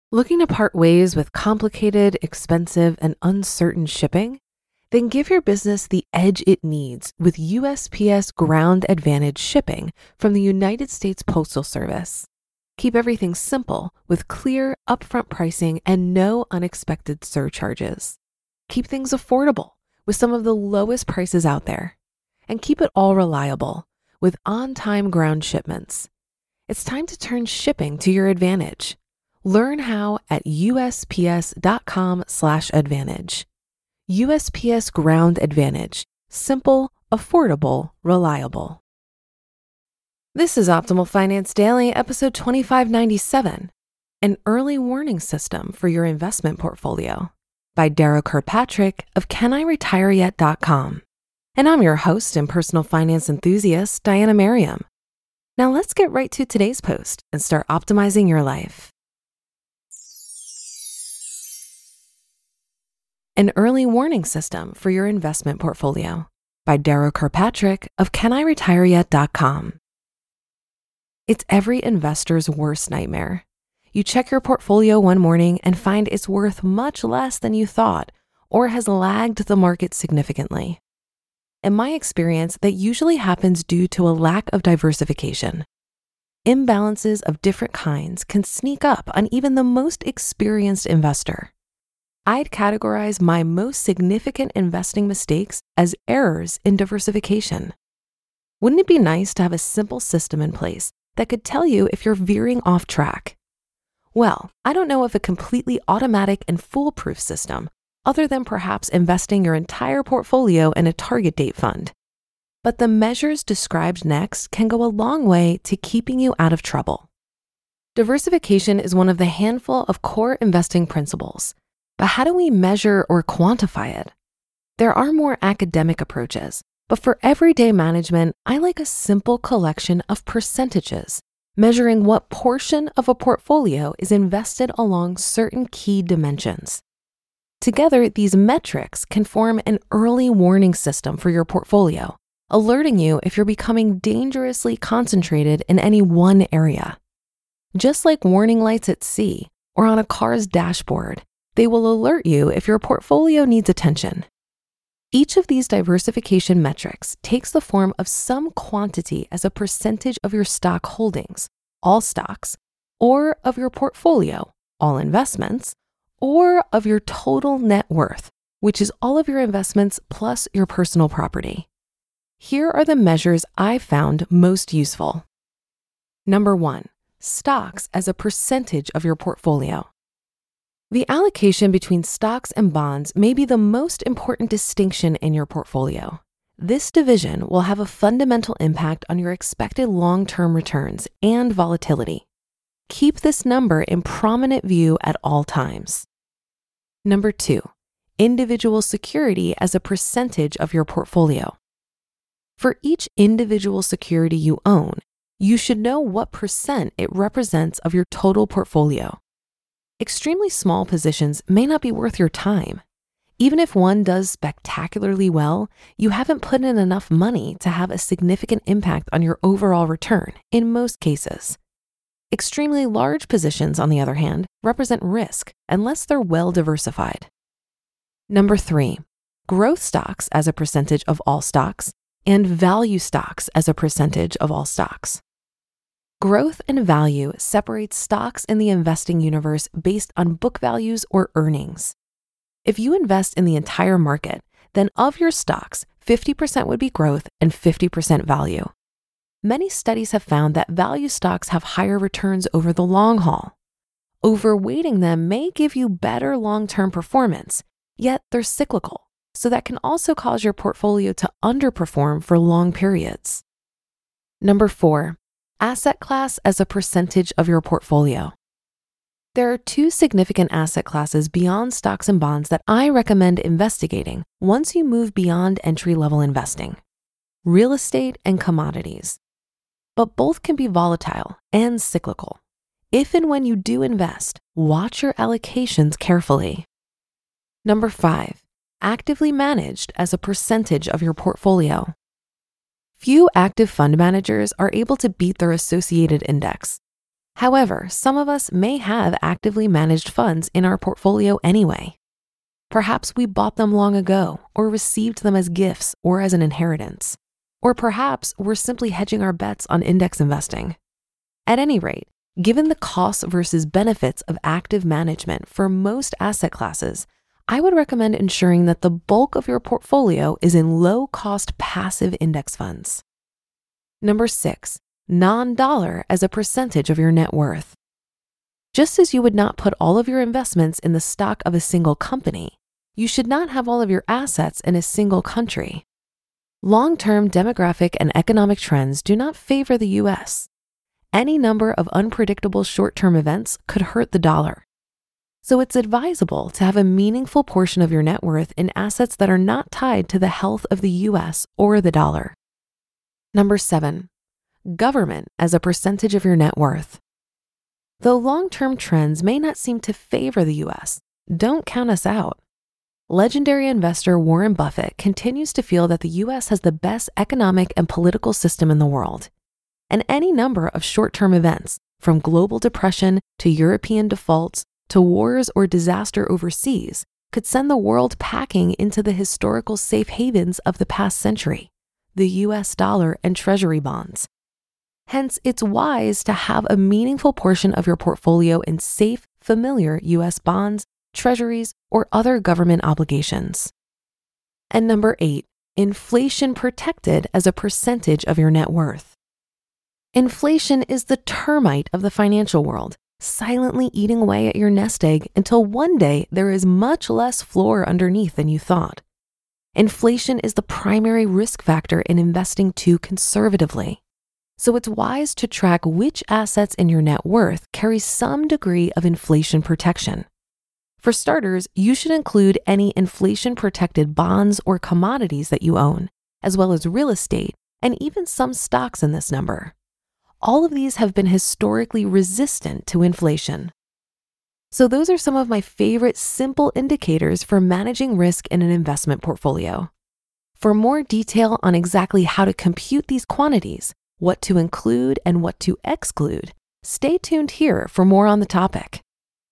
Looking to part ways with complicated, expensive, and uncertain shipping? Then give your business the edge it needs with USPS Ground Advantage shipping from the United States Postal Service. Keep everything simple with clear, upfront pricing and no unexpected surcharges. Keep things affordable with some of the lowest prices out there. And keep it all reliable with on-time ground shipments. It's time to turn shipping to your advantage. Learn how at USPS.com/advantage. USPS Ground Advantage. Simple, affordable, reliable. This is Optimal Finance Daily, episode 2597, An Early Warning System for Your Investment Portfolio by Dara Kirkpatrick of CanIRetireYet.com. And I'm your host and personal finance enthusiast, Diana Merriam. Now let's get right to today's post and start optimizing your life. An Early Warning System for Your Investment Portfolio by Dara Kirkpatrick of CanIRetireYet.com. It's every investor's worst nightmare. You check your portfolio one morning and find it's worth much less than you thought or has lagged the market significantly. In my experience, that usually happens due to a lack of diversification. Imbalances of different kinds can sneak up on even the most experienced investor. I'd categorize my most significant investing mistakes as errors in diversification. Wouldn't it be nice to have a simple system in place that could tell you if you're veering off track? Well, I don't know of a completely automatic and foolproof system other than perhaps investing your entire portfolio in a target date fund. But the measures described next can go a long way to keeping you out of trouble. Diversification is one of the handful of core investing principles. But how do we measure or quantify it? There are more academic approaches, but for everyday management, I like a simple collection of percentages, measuring what portion of a portfolio is invested along certain key dimensions. Together, these metrics can form an early warning system for your portfolio, alerting you if you're becoming dangerously concentrated in any one area. Just like warning lights at sea or on a car's dashboard, they will alert you if your portfolio needs attention. Each of these diversification metrics takes the form of some quantity as a percentage of your stock holdings, all stocks, or of your portfolio, all investments, or of your total net worth, which is all of your investments plus your personal property. Here are the measures I've found most useful. Number 1, stocks as a percentage of your portfolio. The allocation between stocks and bonds may be the most important distinction in your portfolio. This division will have a fundamental impact on your expected long-term returns and volatility. Keep this number in prominent view at all times. Number 2, individual security as a percentage of your portfolio. For each individual security you own, you should know what percent it represents of your total portfolio. Extremely small positions may not be worth your time. Even if one does spectacularly well, you haven't put in enough money to have a significant impact on your overall return in most cases. Extremely large positions, on the other hand, represent risk unless they're well diversified. Number 3, growth stocks as a percentage of all stocks and value stocks as a percentage of all stocks. Growth and value separates stocks in the investing universe based on book values or earnings. If you invest in the entire market, then of your stocks, 50% would be growth and 50% value. Many studies have found that value stocks have higher returns over the long haul. Overweighting them may give you better long-term performance, yet they're cyclical, so that can also cause your portfolio to underperform for long periods. Number 4, asset class as a percentage of your portfolio. There are 2 significant asset classes beyond stocks and bonds that I recommend investigating once you move beyond entry-level investing: real estate and commodities. But both can be volatile and cyclical. If and when you do invest, watch your allocations carefully. Number 5, actively managed as a percentage of your portfolio. Few active fund managers are able to beat their associated index. However, some of us may have actively managed funds in our portfolio anyway. Perhaps we bought them long ago or received them as gifts or as an inheritance. Or perhaps we're simply hedging our bets on index investing. At any rate, given the costs versus benefits of active management for most asset classes, I would recommend ensuring that the bulk of your portfolio is in low-cost passive index funds. Number 6, non-dollar as a percentage of your net worth. Just as you would not put all of your investments in the stock of a single company, you should not have all of your assets in a single country. Long-term demographic and economic trends do not favor the US. Any number of unpredictable short-term events could hurt the dollar. So it's advisable to have a meaningful portion of your net worth in assets that are not tied to the health of the US or the dollar. Number 7, government as a percentage of your net worth. Though long-term trends may not seem to favor the US, don't count us out. Legendary investor Warren Buffett continues to feel that the US has the best economic and political system in the world. And any number of short-term events, from global depression to European defaults to wars or disaster overseas, could send the world packing into the historical safe havens of the past century, the US dollar and treasury bonds. Hence, it's wise to have a meaningful portion of your portfolio in safe, familiar US bonds, treasuries, or other government obligations. And number 8, inflation protected as a percentage of your net worth. Inflation is the termite of the financial world, silently eating away at your nest egg until one day there is much less floor underneath than you thought. Inflation is the primary risk factor in investing too conservatively. So it's wise to track which assets in your net worth carry some degree of inflation protection. For starters, you should include any inflation-protected bonds or commodities that you own, as well as real estate and even some stocks in this number. All of these have been historically resistant to inflation. So those are some of my favorite simple indicators for managing risk in an investment portfolio. For more detail on exactly how to compute these quantities, what to include and what to exclude, stay tuned here for more on the topic.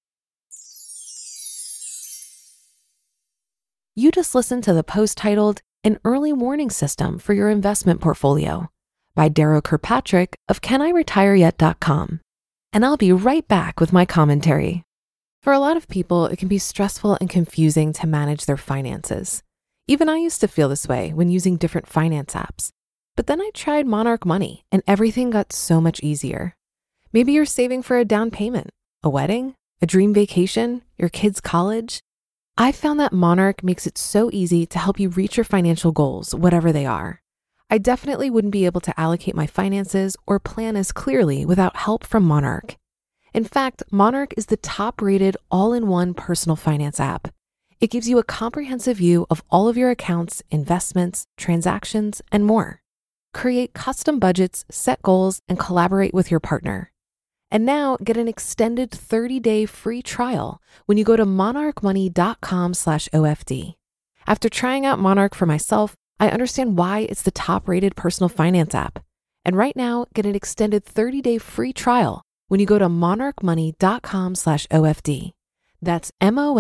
You just listened to the post titled An Early Warning System for Your Investment Portfolio by Darrow Kirkpatrick of CanIRetireYet.com. And I'll be right back with my commentary. For a lot of people, it can be stressful and confusing to manage their finances. Even I used to feel this way when using different finance apps. But then I tried Monarch Money and everything got so much easier. Maybe you're saving for a down payment, a wedding, a dream vacation, your kids' college. I found that Monarch makes it so easy to help you reach your financial goals, whatever they are. I definitely wouldn't be able to allocate my finances or plan as clearly without help from Monarch. In fact, Monarch is the top-rated all-in-one personal finance app. It gives you a comprehensive view of all of your accounts, investments, transactions, and more. Create custom budgets, set goals, and collaborate with your partner. And now get an extended 30-day free trial when you go to monarchmoney.com/OFD. After trying out Monarch for myself, I understand why it's the top-rated personal finance app. And right now, get an extended 30-day free trial when you go to monarchmoney.com/OFD. That's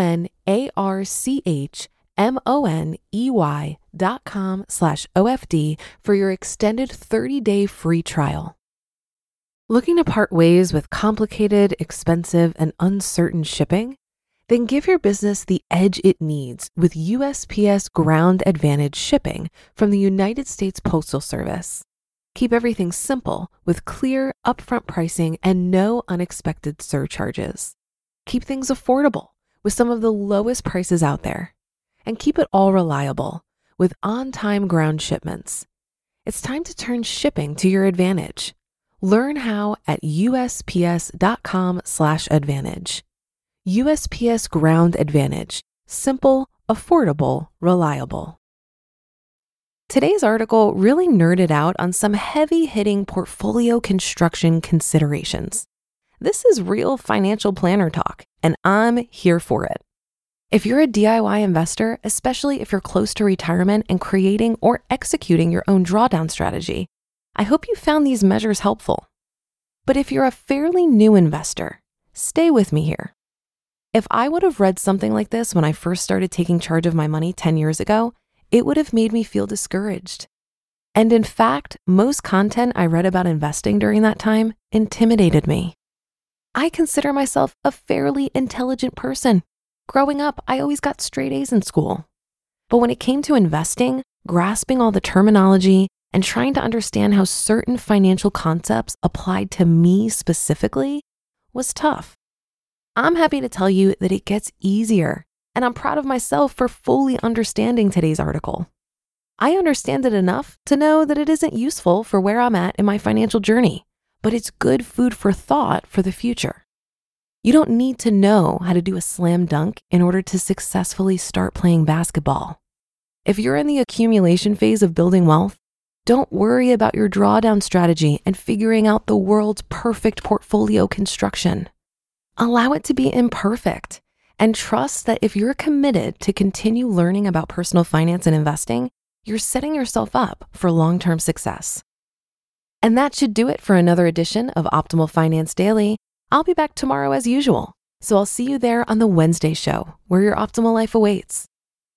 monarchmoney.com/OFD for your extended 30-day free trial. Looking to part ways with complicated, expensive, and uncertain shipping? Then give your business the edge it needs with USPS Ground Advantage shipping from the United States Postal Service. Keep everything simple with clear, upfront pricing and no unexpected surcharges. Keep things affordable with some of the lowest prices out there. And keep it all reliable with on-time ground shipments. It's time to turn shipping to your advantage. Learn how at USPS.com/advantage. USPS Ground Advantage. Simple, affordable, reliable. Today's article really nerded out on some heavy-hitting portfolio construction considerations. This is real financial planner talk, and I'm here for it. If you're a DIY investor, especially if you're close to retirement and creating or executing your own drawdown strategy, I hope you found these measures helpful. But if you're a fairly new investor, stay with me here. If I would have read something like this when I first started taking charge of my money 10 years ago, it would have made me feel discouraged. And in fact, most content I read about investing during that time intimidated me. I consider myself a fairly intelligent person. Growing up, I always got straight A's in school. But when it came to investing, grasping all the terminology and trying to understand how certain financial concepts applied to me specifically was tough. I'm happy to tell you that it gets easier, and I'm proud of myself for fully understanding today's article. I understand it enough to know that it isn't useful for where I'm at in my financial journey, but it's good food for thought for the future. You don't need to know how to do a slam dunk in order to successfully start playing basketball. If you're in the accumulation phase of building wealth, don't worry about your drawdown strategy and figuring out the world's perfect portfolio construction. Allow it to be imperfect and trust that if you're committed to continue learning about personal finance and investing, you're setting yourself up for long-term success. And that should do it for another edition of Optimal Finance Daily. I'll be back tomorrow as usual, so I'll see you there on the Wednesday show where your optimal life awaits.